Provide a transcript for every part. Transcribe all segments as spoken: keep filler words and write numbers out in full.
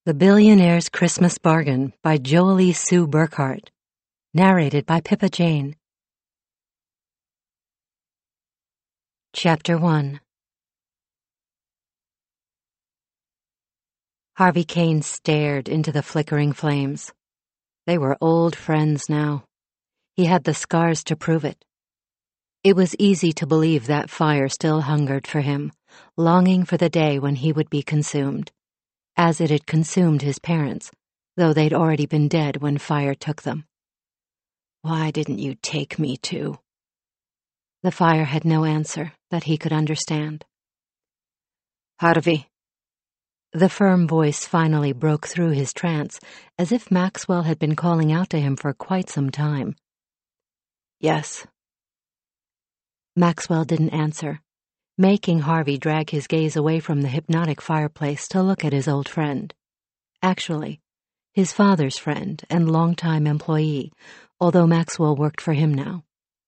The Billionaire's Christmas Bargain by Joely Sue Burkhart. Narrated by Pippa Jane. Chapter one. Harvey Kane stared into the flickering flames. They were old friends now. He had the scars to prove it. It was easy to believe that fire still hungered for him, longing for the day when he would be consumed, as it had consumed his parents, though they'd already been dead when fire took them. Why didn't you take me to? The fire had no answer that he could understand. Harvey. The firm voice finally broke through his trance, as if Maxwell had been calling out to him for quite some time. Yes. Maxwell didn't answer, making Harvey drag his gaze away from the hypnotic fireplace to look at his old friend. Actually, his father's friend and longtime employee, although Maxwell worked for him now.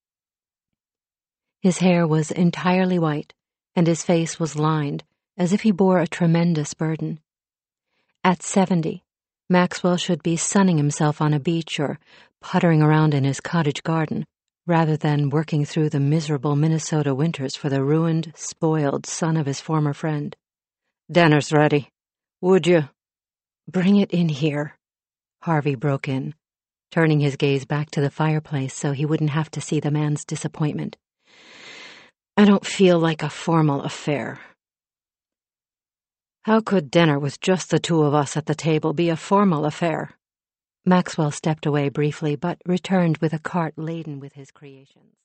His hair was entirely white, and his face was lined, as if he bore a tremendous burden. At seventy, Maxwell should be sunning himself on a beach or puttering around in his cottage garden, rather than working through the miserable Minnesota winters for the ruined, spoiled son of his former friend. Dinner's ready. Would you? Bring it in here, Harvey broke in, turning his gaze back to the fireplace so he wouldn't have to see the man's disappointment. I don't feel like a formal affair. How could dinner with just the two of us at the table be a formal affair? Maxwell stepped away briefly, but returned with a cart laden with his creations.